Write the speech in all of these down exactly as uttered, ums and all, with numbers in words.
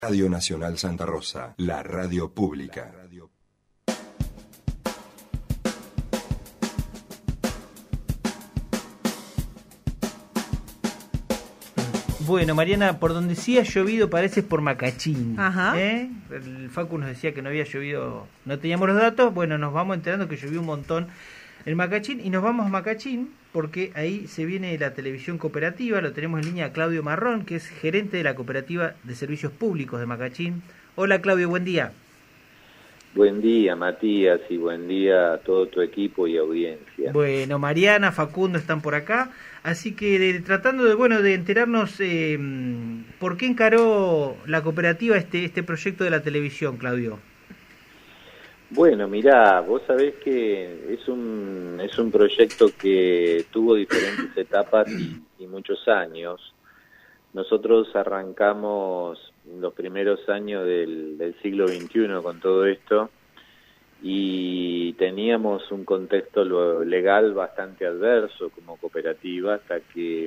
Radio Nacional Santa Rosa, la radio pública. Bueno, Mariana, por donde sí ha llovido parece por Macachín. Ajá. ¿eh? El Facu nos decía que no había llovido, no teníamos los datos. Bueno, nos vamos enterando que llovió un montón en Macachín y nos vamos a Macachín porque ahí se viene la televisión cooperativa. Lo tenemos en línea a Claudio Marrón, que es gerente de la Cooperativa de Servicios Públicos de Macachín. Hola Claudio, buen día. Buen día, Matías, y buen día a todo tu equipo y audiencia. Bueno, Mariana, Facundo están por acá, así que de, tratando de bueno de enterarnos eh, por qué encaró la cooperativa este este proyecto de la televisión, Claudio. Bueno, mirá, vos sabés que es un es un proyecto que tuvo diferentes etapas y, y muchos años. Nosotros arrancamos los primeros años del, del siglo veintiuno con todo esto y teníamos un contexto legal bastante adverso como cooperativa hasta que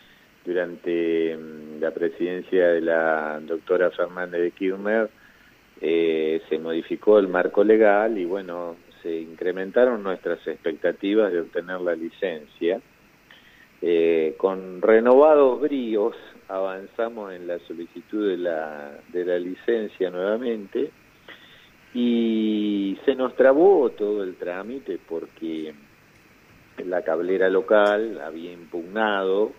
durante la presidencia de la doctora Fernández de Kirchner eh, se modificó el marco legal y bueno, se incrementaron nuestras expectativas de obtener la licencia. Eh, con renovados bríos avanzamos en la solicitud de la, de la licencia nuevamente y se nos trabó todo el trámite porque la cablera local había impugnado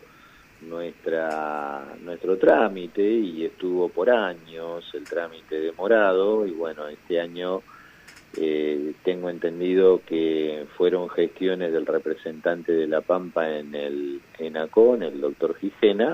nuestra nuestro trámite y estuvo por años el trámite demorado y bueno, este año Eh, tengo entendido que fueron gestiones del representante de La Pampa en el ENACON, el doctor Gijena,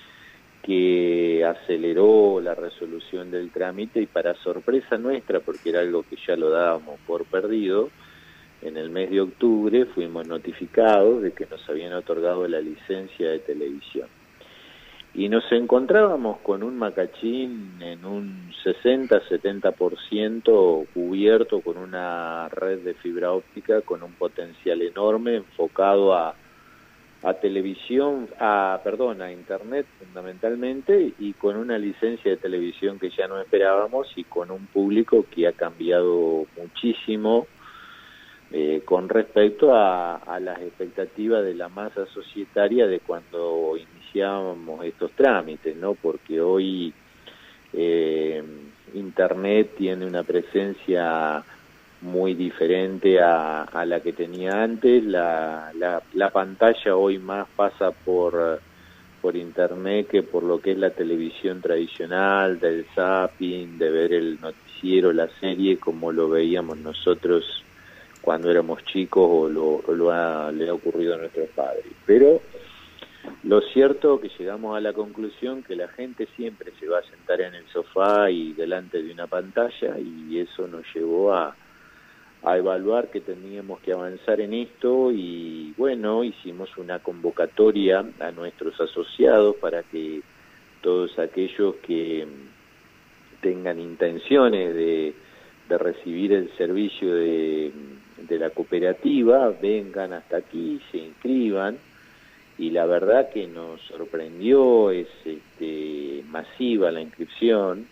que aceleró la resolución del trámite y para sorpresa nuestra, porque era algo que ya lo dábamos por perdido, en el mes de octubre fuimos notificados de que nos habían otorgado la licencia de televisión. Y nos encontrábamos con un Macachín en un sesenta a setenta por ciento cubierto con una red de fibra óptica con un potencial enorme enfocado a, a televisión, a perdón, a internet fundamentalmente y con una licencia de televisión que ya no esperábamos y con un público que ha cambiado muchísimo eh, con respecto a, a las expectativas de la masa societaria de cuando iniciábamos estos trámites, ¿no? Porque hoy eh, Internet tiene una presencia muy diferente a, a la que tenía antes. La, la, la pantalla hoy más pasa por, por Internet que por lo que es la televisión tradicional, del zapping, de ver el noticiero, la serie, como lo veíamos nosotros cuando éramos chicos o lo, o lo ha, le ha ocurrido a nuestros padres. Pero lo cierto es que llegamos a la conclusión que la gente siempre se va a sentar en el sofá y delante de una pantalla y eso nos llevó a, a evaluar que teníamos que avanzar en esto y bueno, hicimos una convocatoria a nuestros asociados para que todos aquellos que tengan intenciones de, de recibir el servicio de, de la cooperativa vengan hasta aquí, se inscriban. Y la verdad que nos sorprendió, es este, masiva la inscripción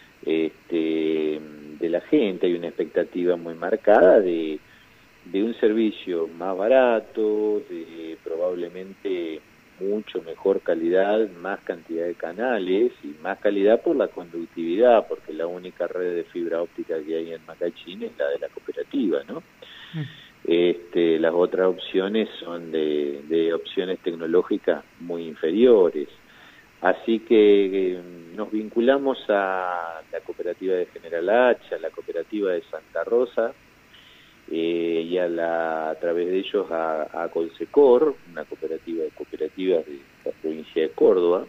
este, de la gente, hay una expectativa muy marcada de, de un servicio más barato, de probablemente mucho mejor calidad, más cantidad de canales y más calidad por la conductividad, porque la única red de fibra óptica que hay en Macachín es la de la cooperativa, ¿no? Mm. Este, las otras opciones son de, de opciones tecnológicas muy inferiores. Así que eh, nos vinculamos a la cooperativa de General Hacha, a la cooperativa de Santa Rosa, eh, y a, la, a través de ellos a, a Colsecor, una cooperativa de cooperativas de la provincia de Córdoba.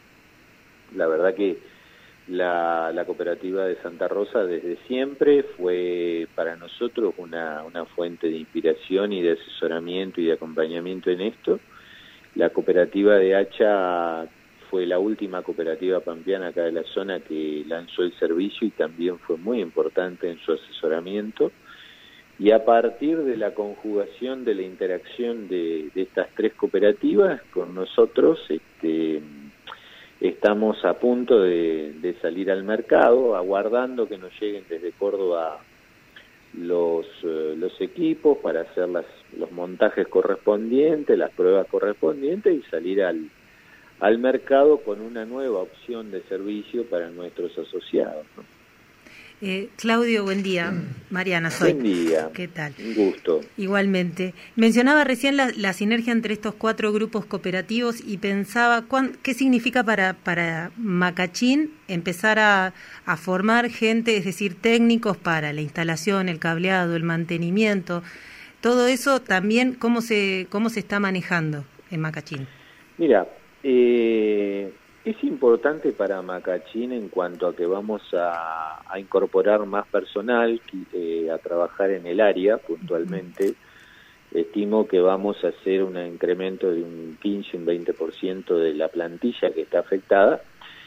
La verdad que La, la cooperativa de Santa Rosa desde siempre fue para nosotros una, una fuente de inspiración y de asesoramiento y de acompañamiento en esto. La cooperativa de Hacha fue la última cooperativa pampeana acá de la zona que lanzó el servicio y también fue muy importante en su asesoramiento. Y a partir de la conjugación de la interacción de, de estas tres cooperativas con nosotros, este estamos a punto de, de salir al mercado, aguardando que nos lleguen desde Córdoba los, eh, los equipos para hacer las, los montajes correspondientes, las pruebas correspondientes y salir al, al mercado con una nueva opción de servicio para nuestros asociados, ¿no? Eh, Claudio, buen día. Mariana soy. Buen día. ¿Qué tal? Un gusto. Igualmente. Mencionaba recién la, la sinergia entre estos cuatro grupos cooperativos y pensaba cuán, qué significa para, para Macachín empezar a, a formar gente, es decir, técnicos para la instalación, el cableado, el mantenimiento. Todo eso también, ¿cómo se, cómo se está manejando en Macachín? Mira, eh... es importante para Macachín en cuanto a que vamos a, a incorporar más personal eh, a trabajar en el área puntualmente. Estimo que vamos a hacer un incremento de un quince, un veinte por ciento de la plantilla que está afectada.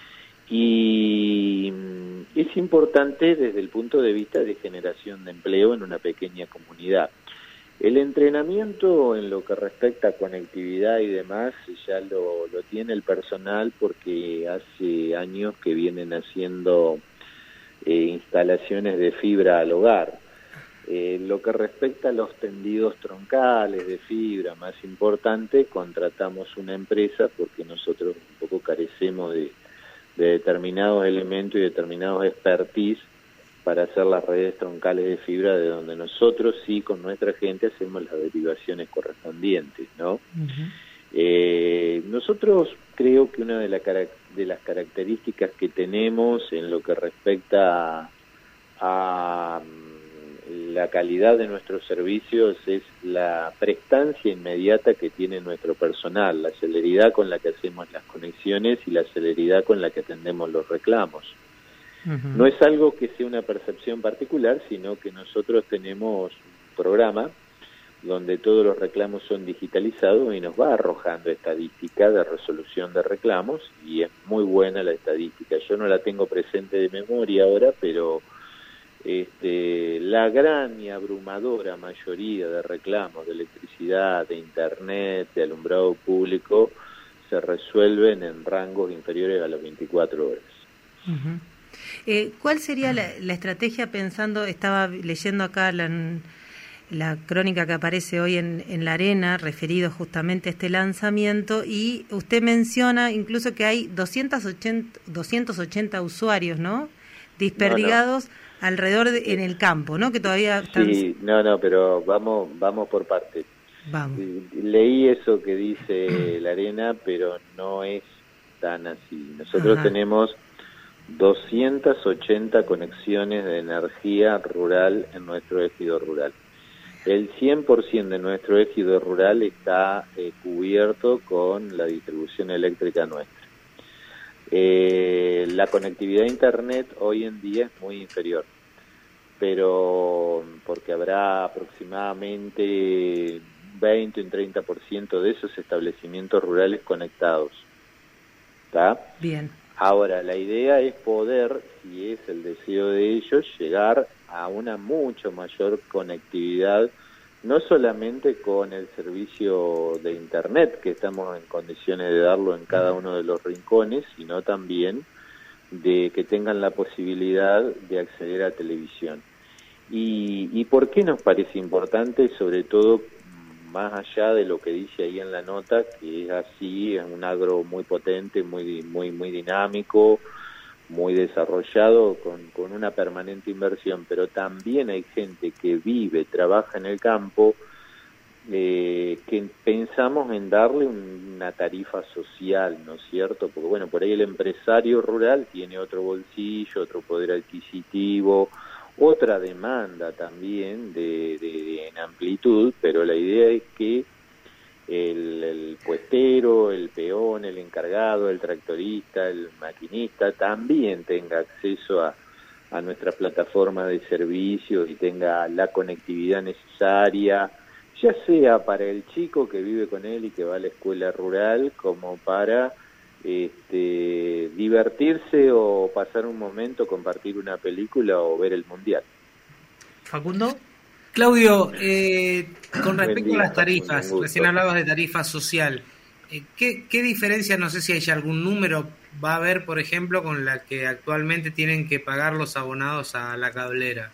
Y es importante desde el punto de vista de generación de empleo en una pequeña comunidad. El entrenamiento en lo que respecta a conectividad y demás ya lo, lo tiene el personal porque hace años que vienen haciendo eh, instalaciones de fibra al hogar. Eh, lo que respecta a los tendidos troncales de fibra, más importante, contratamos una empresa porque nosotros un poco carecemos de, de determinados elementos y determinados expertise para hacer las redes troncales de fibra, de donde nosotros sí con nuestra gente hacemos las derivaciones correspondientes, ¿no? Uh-huh. Eh, nosotros creo que una de, la, de las características que tenemos en lo que respecta a, a la calidad de nuestros servicios es la prestancia inmediata que tiene nuestro personal, la celeridad con la que hacemos las conexiones y la celeridad con la que atendemos los reclamos. Uh-huh. No es algo que sea una percepción particular, sino que nosotros tenemos un programa donde todos los reclamos son digitalizados y nos va arrojando estadística de resolución de reclamos y es muy buena la estadística. Yo no la tengo presente de memoria ahora, pero este, la gran y abrumadora mayoría de reclamos de electricidad, de internet, de alumbrado público se resuelven en rangos inferiores a las veinticuatro horas. Uh-huh. Eh, ¿Cuál sería la, la estrategia pensando, estaba leyendo acá la, la crónica que aparece hoy en, en La Arena, referido justamente a este lanzamiento, y usted menciona incluso que hay doscientos ochenta usuarios, ¿no? Desperdigados no, no. alrededor de, en el campo, ¿no? Que todavía están... Sí, no, no, pero vamos, vamos por partes. Vamos. Leí eso que dice La Arena, pero no es tan así. Nosotros Ajá. tenemos doscientas ochenta conexiones de energía rural en nuestro ejido rural. El cien por ciento de nuestro ejido rural está eh, cubierto con la distribución eléctrica nuestra. Eh, la conectividad a internet hoy en día es muy inferior, pero porque habrá aproximadamente veinte, un treinta por ciento de esos establecimientos rurales conectados. ¿Está? Bien. Ahora, la idea es poder, si es el deseo de ellos, llegar a una mucho mayor conectividad, no solamente con el servicio de Internet, que estamos en condiciones de darlo en cada uno de los rincones, sino también de que tengan la posibilidad de acceder a televisión. ¿Y, y por qué nos parece importante? Sobre todo, más allá de lo que dice ahí en la nota, que es así, es un agro muy potente, muy muy muy dinámico, muy desarrollado, con, con una permanente inversión, pero también hay gente que vive, trabaja en el campo, eh, que pensamos en darle una tarifa social, ¿no es cierto? Porque bueno, por ahí el empresario rural tiene otro bolsillo, otro poder adquisitivo, otra demanda también de, de, de en amplitud, pero la idea es que el, el puestero, el peón, el encargado, el tractorista, el maquinista también tenga acceso a, a nuestra plataforma de servicios y tenga la conectividad necesaria, ya sea para el chico que vive con él y que va a la escuela rural, como para este, divertirse o pasar un momento, compartir una película o ver el mundial. Facundo. Claudio, eh, con respecto a las tarifas, recién hablabas de tarifa social, Eh, ¿qué, ¿Qué diferencia, no sé si hay algún número, va a haber, por ejemplo, con la que actualmente tienen que pagar los abonados a la cablera?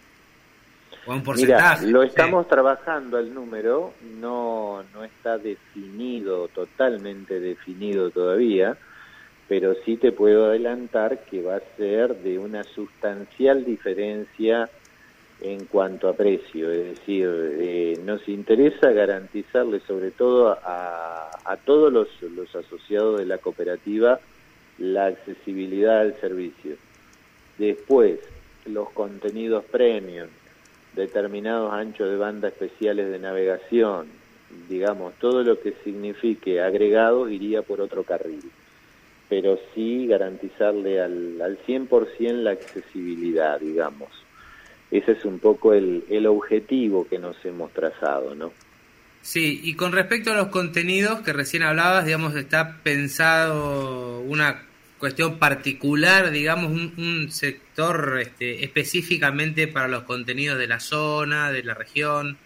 ¿O a un porcentaje? Mira, lo estamos sí. trabajando el número, no, no está definido, totalmente definido todavía, pero sí te puedo adelantar que va a ser de una sustancial diferencia en cuanto a precio, es decir, eh, nos interesa garantizarle sobre todo a, a todos los, los asociados de la cooperativa la accesibilidad al servicio. Después, los contenidos premium, determinados anchos de banda especiales de navegación, digamos, todo lo que signifique agregados iría por otro carril, pero sí garantizarle al, al cien por ciento la accesibilidad, digamos. Ese es un poco el, el objetivo que nos hemos trazado, ¿no? Sí, y con respecto a los contenidos que recién hablabas, digamos, está pensado una cuestión particular, digamos, un, un sector este, específicamente para los contenidos de la zona, de la región.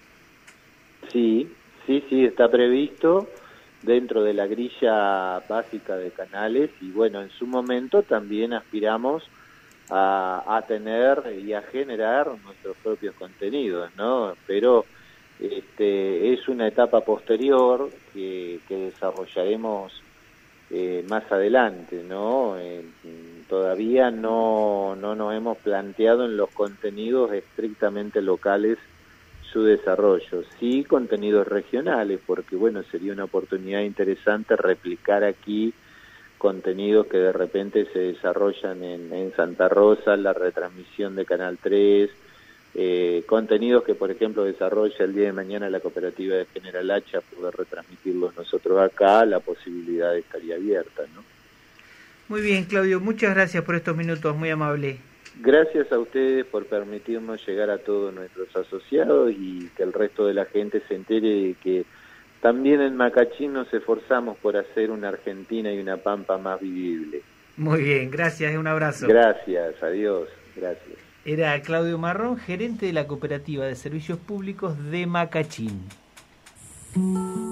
Sí, sí, sí, está previsto dentro de la grilla básica de canales y bueno, en su momento también aspiramos A, a tener y a generar nuestros propios contenidos, ¿no? Pero este, es una etapa posterior que, que desarrollaremos eh, más adelante, ¿no? Eh, todavía no, no nos hemos planteado en los contenidos estrictamente locales su desarrollo, sí contenidos regionales, porque bueno, sería una oportunidad interesante replicar aquí contenidos que de repente se desarrollan en, en Santa Rosa, la retransmisión de Canal tres, eh, contenidos que por ejemplo desarrolla el día de mañana la cooperativa de General Hacha, poder retransmitirlos nosotros acá, la posibilidad estaría abierta, ¿no? Muy bien, Claudio, muchas gracias por estos minutos, muy amable. Gracias a ustedes por permitirnos llegar a todos nuestros asociados y que el resto de la gente se entere de que también en Macachín nos esforzamos por hacer una Argentina y una Pampa más vivible. Muy bien, gracias, un abrazo. Gracias, adiós, gracias. Era Claudio Marrón, gerente de la Cooperativa de Servicios Públicos de Macachín.